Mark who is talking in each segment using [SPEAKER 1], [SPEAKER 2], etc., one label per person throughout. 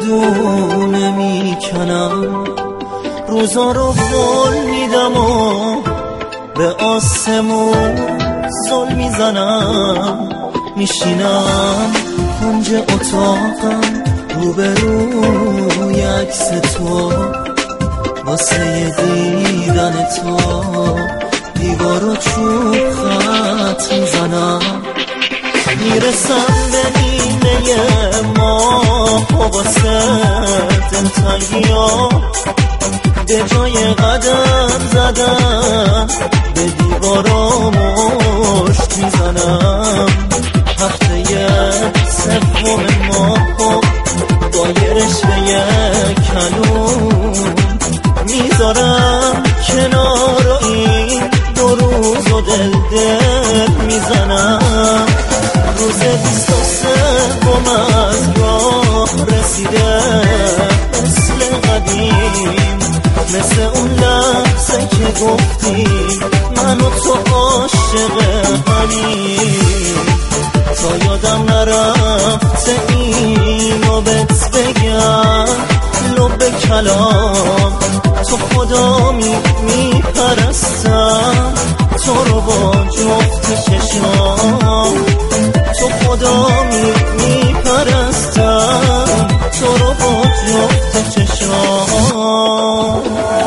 [SPEAKER 1] دونه میکنم، روزا رو ول میدم و به آسمون زل میزنم. میشینم کنج اتاقم روبروی عکس تو، واسه دیدن تو دیوارو چوب خط میزنم. میرسم به نیمه ماه و واسه دلتنگی ها به جای قدم زدن به دیوارا مشت میزنم. هفته سوم ماه با یه رشوه کلون میذارم کنار این دو روز و دل میزنم. روز 23 از راه رسیده مثل قدیم، مثل اون لحظه که گفتی من و تو عاشق همیم. تا یادم نرفته اینو بهت بگم لب کلام، تو خدا میپرستم تو رو با جفت چشام. تو خدا میپرستم تو رو با جفت چشام.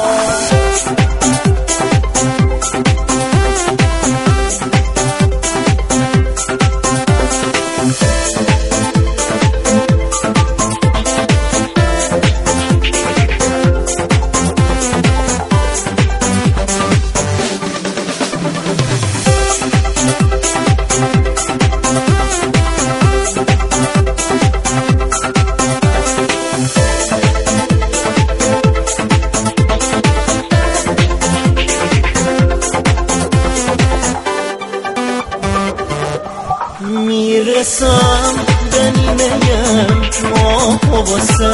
[SPEAKER 1] میرسم به نیمه ماه و واسه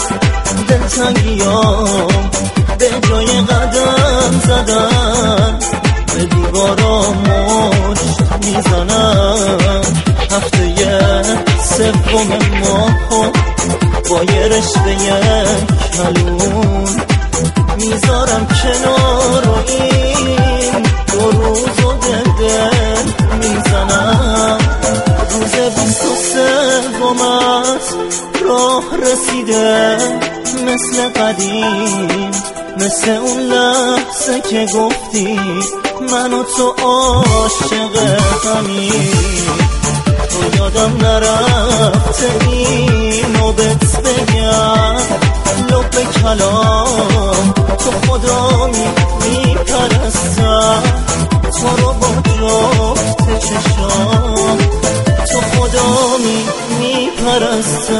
[SPEAKER 1] دلتنگیام به جای قدم زدن به دیوارا مشت میزنم. هفته سوم ماه با یه رشوه کلون میذارم کنار این دو روز و دل میزنم. روز 23 از راه رسیده مثل قدیم، مثل اون لحظه که گفتی من و تو عاشق همیم. تو یادم نرفته اینو بهت بگم لب کلام، تو خدا میپرستم تو رو با جفت چشام. تو خدا میپرستم